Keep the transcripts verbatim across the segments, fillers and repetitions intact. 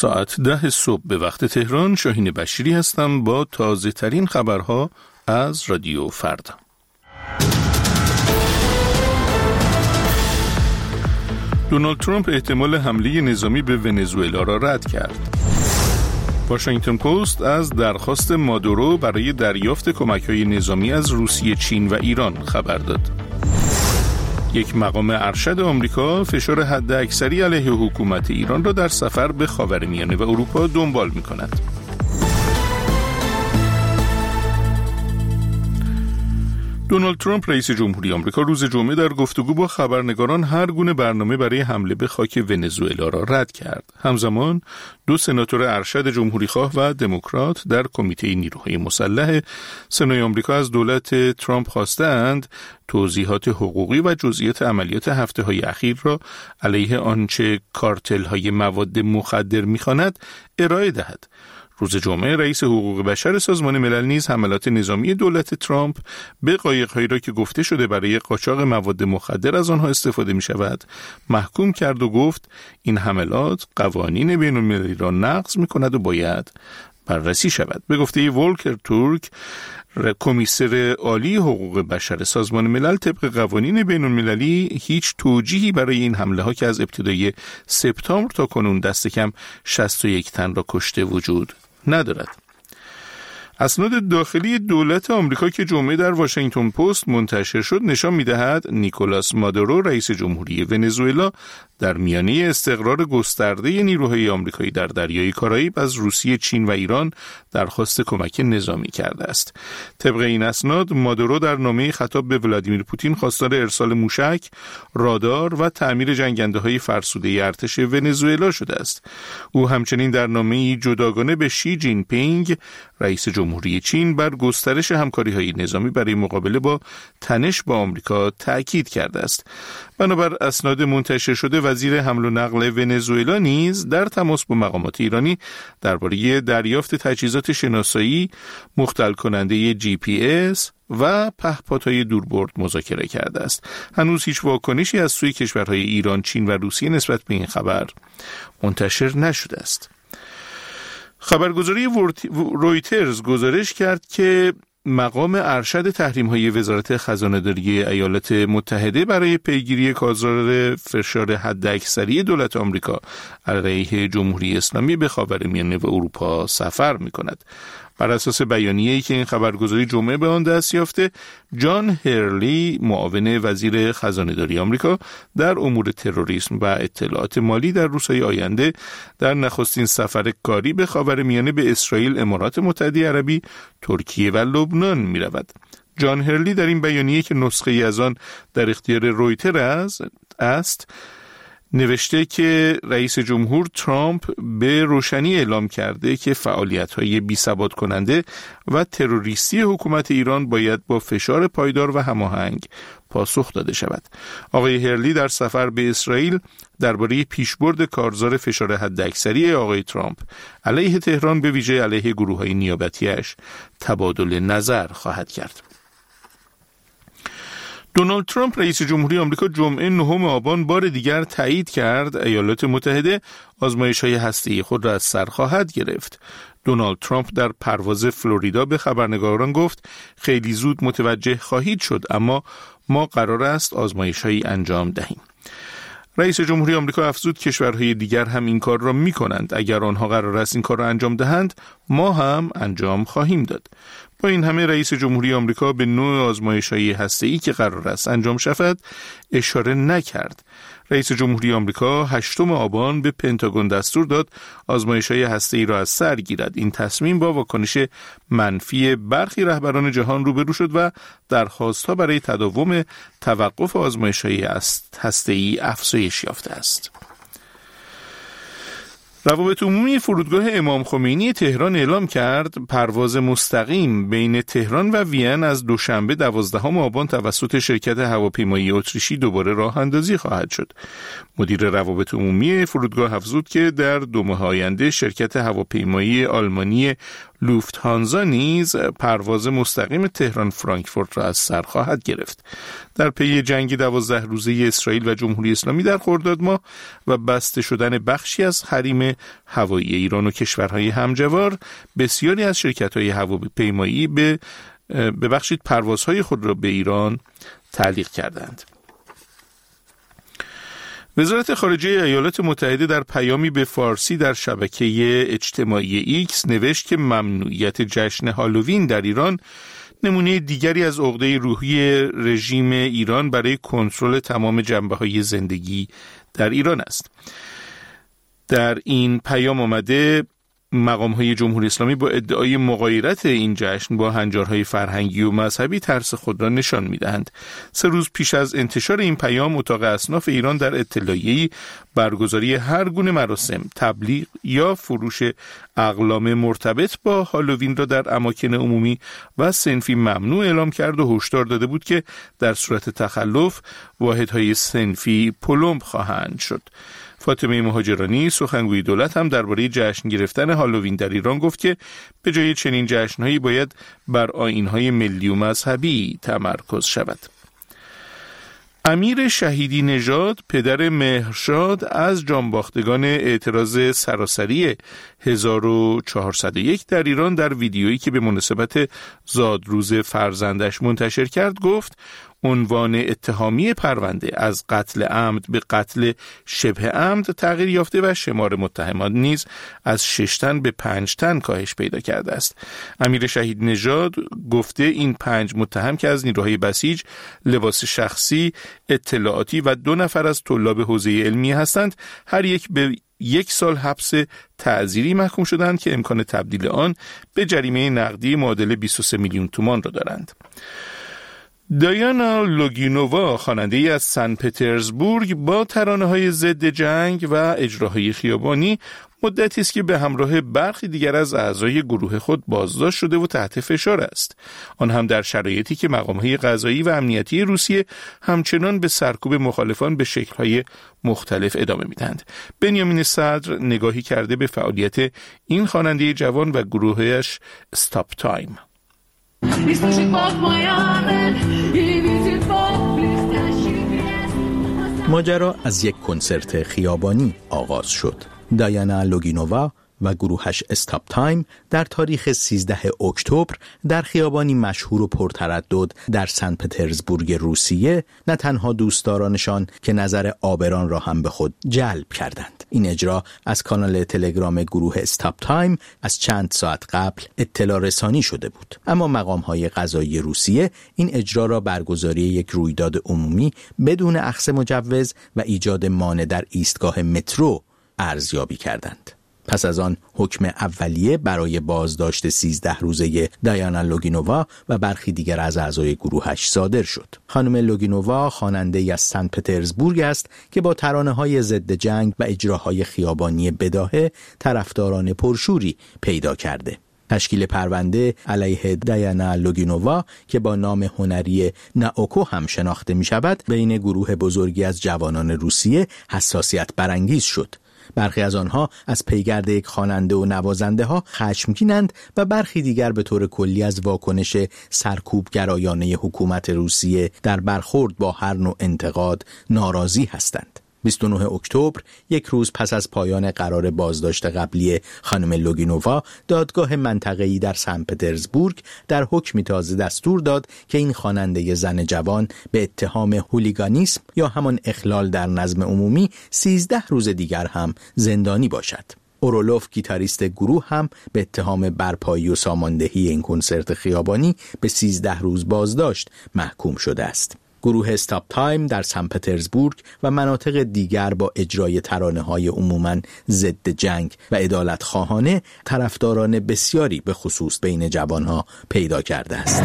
ساعت ده صبح به وقت تهران. شاهین بشیری هستم با تازه ترین خبرها از رادیو فردا. دونالد ترامپ احتمال حمله نظامی به ونزوئلا را رد کرد. واشنگتن پست از درخواست مادورو برای دریافت کمک‌های نظامی از روسیه، چین و ایران خبر داد. یک مقام ارشد آمریکا فشار حداکثری علیه حکومت ایران را در سفر به خاورمیانه و اروپا دنبال می‌کند. دونالد ترامپ رئیس جمهوری آمریکا روز جمعه در گفتگو با خبرنگاران هر گونه برنامه برای حمله به خاک ونزوئلا را رد کرد. همزمان دو سناتور ارشد جمهوریخواه و دموکرات در کمیته نیروهای مسلح سنای آمریکا از دولت ترامپ خواستند توضیحات حقوقی و جزئیات عملیات هفته‌های اخیر را علیه آنچه کارتل‌های مواد مخدر می‌خواند ارائه دهد. روز جمعه رئیس حقوق بشر سازمان ملل نیز حملات نظامی دولت ترامپ به قایق‌هایی را که گفته شده برای قاچاق مواد مخدر از آنها استفاده می‌شود محکوم کرد و گفت این حملات قوانین بین‌المللی را نقض می‌کند و باید بررسی شود. به گفته ولکر تورک، کمیسر عالی حقوق بشر سازمان ملل، طبق قوانین بین‌المللی هیچ توجیهی برای این حمله ها که از ابتدای سپتامبر تا کنون دست کم شصت و یک تن را کشته وجود ندارد. اسناد داخلی دولت آمریکا که جمعه در واشنگتن پست منتشر شد نشان می‌دهد نیکولاس مادورو رئیس جمهوری ونزوئلا در میانه استقرار گسترده نیروهای آمریکایی در دریای کارائیب از روسیه، چین و ایران درخواست کمک نظامی کرده است. طبق این اسناد مادورو در نامه خطاب به ولادیمیر پوتین خواستار ارسال موشک، رادار و تعمیر جنگنده‌های فرسوده ارتش ونزوئلا شده است. او همچنین در نامه‌ای جداگانه به شی جین پینگ رئیس جمهوری چین بر گسترش همکاری‌های نظامی برای مقابله با تنش با آمریکا تأکید کرده است. بنابر اسناد منتشر شده وزیر حمل و نقل ونزوئلا نیز در تماس با مقامات ایرانی درباره دریافت تجهیزات شناسایی، مختل کننده جی پی اس و پهپادهای دوربرد مذاکره کرده است. هنوز هیچ واکنشی از سوی کشورهای ایران، چین و روسیه نسبت به این خبر منتشر نشده است. خبرگزاری رویترز گزارش کرد که مقام ارشد تحریم‌های وزارت خزانه‌داری ایالات متحده برای پیگیری کارزار فشار حداکثری دولت آمریکا علیه جمهوری اسلامی به خاورمیانه و اروپا سفر می‌کند. بر اساس بیانیه‌ای که این خبرگزاری جمعه به آن دست یافته، جان هرلی، معاون وزیر خزانه‌داری آمریکا در امور تروریسم و اطلاعات مالی، در روزهای آینده در نخستین سفر کاری به خاورمیانه به اسرائیل، امارات متحده عربی، ترکیه و لبنان می‌رود. جان هرلی در این بیانیه که نسخه‌ای از آن در اختیار رویتر است نوشته که رئیس جمهور ترامپ به روشنی اعلام کرده که فعالیت‌های بی‌ثبات کننده و تروریستی حکومت ایران باید با فشار پایدار و هماهنگ پاسخ داده شود. آقای هرلی در سفر به اسرائیل درباره پیشبرد کارزار فشار حداکثری آقای ترامپ علیه تهران، به ویژه علیه گروه‌های نیابتی‌اش، تبادل نظر خواهد کرد. دونالد ترامپ رئیس جمهوری آمریکا جمعه نهم آبان بار دیگر تایید کرد ایالات متحده آزمایش‌های هسته‌ای خود را از سر خواهد گرفت. دونالد ترامپ در پرواز فلوریدا به خبرنگاران گفت خیلی زود متوجه خواهید شد، اما ما قرار است آزمایش‌هایی انجام دهیم. رئیس جمهوری آمریکا افزود کشورهای دیگر هم این کار را می‌کنند. اگر آنها قرار است این کار را انجام دهند، ما هم انجام خواهیم داد. با این همه رئیس جمهوری آمریکا به نوع آزمایش‌های هسته‌ای که قرار است انجام شود اشاره نکرد. رئیس جمهوری آمریکا هشتم آبان به پنتاگون دستور داد آزمایش‌های هسته‌ای را از سر گیرد. این تصمیم با واکنش منفی برخی رهبران جهان روبرو شد و درخواست‌ها برای تداوم توقف آزمایش‌های هسته‌ای افزایش یافته است. روابط عمومی فرودگاه امام خمینی تهران اعلام کرد پرواز مستقیم بین تهران و وین از دوشنبه دوازدهم آبان توسط شرکت هواپیمایی اتریشی دوباره راه اندازی خواهد شد. مدیر روابط عمومی فرودگاه افزود که در دو ماه آینده شرکت هواپیمایی آلمانی لوفتهانزا نیز پرواز مستقیم تهران فرانکفورت را از سر خواهد گرفت. در پی جنگ دوازده روزه اسرائیل و جمهوری اسلامی در خرداد ماه و بسته شدن بخشی از حریم هوایی ایران و کشورهای همجوار، بسیاری از شرکت‌های هواپیمایی به ببخشید پروازهای خود را به ایران تعلیق کردند. وزارت خارجه ایالات متحده در پیامی به فارسی در شبکه اجتماعی ایکس نوشت که ممنوعیت جشن هالووین در ایران نمونه دیگری از عقده روحی رژیم ایران برای کنترل تمام جنبه‌های زندگی در ایران است. در این پیام آمده مقام‌های جمهوری اسلامی با ادعای مغایرت این جشن با هنجارهای فرهنگی و مذهبی ترس خود را نشان می‌دهند. سه روز پیش از انتشار این پیام، اتاق اصناف ایران در اطلاعیه‌ای برگزاری هر گونه مراسم، تبلیغ یا فروش اقلام مرتبط با هالووین را در اماکن عمومی و صنفی ممنوع اعلام کرد و هشدار داده بود که در صورت تخلف واحدهای صنفی پلمب خواهند شد. فاطمه مهاجرانی سخنگوی دولت هم درباره جشن گرفتن هالووین در ایران گفت که به جای چنین جشن‌هایی باید بر آیین‌های ملی و مذهبی تمرکز شود. امیر شهیدی نژاد پدر مهرشاد از جانباختگان اعتراض سراسری هزار و چهارصد و یک در ایران در ویدیویی که به مناسبت زادروز فرزندش منتشر کرد گفت عنوان اتهامی پرونده از قتل عمد به قتل شبه عمد تغییر یافته و شمار متهمان نیز از شش تن به پنج تن کاهش پیدا کرده است. امیر شهید نژاد گفته این پنج متهم که از نیروهای بسیج، لباس شخصی، اطلاعاتی و دو نفر از طلاب حوزه علمی هستند، هر یک به یک سال حبس تعزیری محکوم شدند که امکان تبدیل آن به جریمه نقدی معادل بیست و سه میلیون تومان را دارند. دایانا لوگینووا، خواننده ای از سن پترزبورگ، با ترانه‌های ضد جنگ و اجراهای خیابانی مدتی است که به همراه برخی دیگر از اعضای گروه خود بازداشت شده و تحت فشار است. آن هم در شرایطی که مقام‌های قضایی و امنیتی روسیه همچنان به سرکوب مخالفان به شکل‌های مختلف ادامه می‌دهند. بنیامین صدر نگاهی کرده به فعالیت این خواننده جوان و گروهش استاپ تایم. ماجرا از یک کنسرت خیابانی آغاز شد. دایانا لوگینووا و گروهش استاپ تایم در تاریخ سیزدهم اکتبر در خیابانی مشهور و پرتردد در سن پترزبورگ روسیه نه تنها دوستدارانشان که نظر عابران را هم به خود جلب کردند. این اجرا از کانال تلگرام گروه استاپ تایم از چند ساعت قبل اطلاع رسانی شده بود، اما مقام‌های قضایی روسیه این اجرا را برگزاری یک رویداد عمومی بدون اخذ مجوز و ایجاد مانع در ایستگاه مترو ارزیابی کردند. پس از آن حکم اولیه برای بازداشت سیزده روزه دایانا لوگینووا و برخی دیگر از اعضای گروهش صادر شد. خانم لوگینووا خواننده‌ای از سن پترزبورگ است که با ترانه‌های ضد جنگ و اجراهای خیابانی بداهه طرفداران پرشوری پیدا کرده. تشکیل پرونده علیه دایانا لوگینووا که با نام هنری ناوکو هم شناخته می شود بین گروه بزرگی از جوانان روسیه حساسیت برانگیز شد. برخی از آنها از پیگرد یک خواننده و نوازنده ها خشمگینند و برخی دیگر به طور کلی از واکنش سرکوبگرایانه حکومت روسیه در برخورد با هر نوع انتقاد ناراضی هستند. بیست و نهم اکتبر، یک روز پس از پایان قرار بازداشت قبلی خانم لوگینووا، دادگاه منطقه‌ای در سن پترزبورگ در حکمی تازه دستور داد که این خواننده زن جوان به اتهام هولیگانیسم یا همان اخلال در نظم عمومی سیزده روز دیگر هم زندانی باشد. اورولوف گیتاریست گروه هم به اتهام برپایی و ساماندهی این کنسرت خیابانی به سیزده روز بازداشت محکوم شده است. گروه استاپ تایم در سن پترزبورگ و مناطق دیگر با اجرای ترانه‌های عموماً ضد جنگ و عدالت خواهانه طرفداران بسیاری به خصوص بین جوانها پیدا کرده است.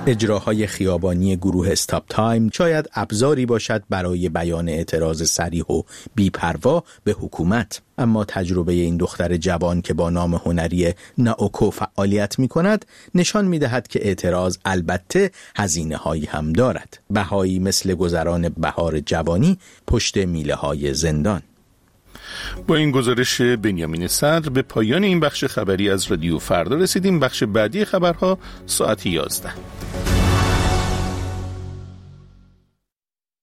اجراهای خیابانی گروه استاپ تایم شاید ابزاری باشد برای بیان اعتراض صریح و بی‌پروا به حکومت، اما تجربه این دختر جوان که با نام هنری ناوکو فعالیت می کند نشان می دهد که اعتراض البته هزینه هایی هم دارد. بهایی مثل گذران بهار جوانی پشت میله های زندان. با این گزارش بنیامین صدر به پایان این بخش خبری از رادیو فردا رسیدیم. بخش بعدی خبرها ساعت یازده.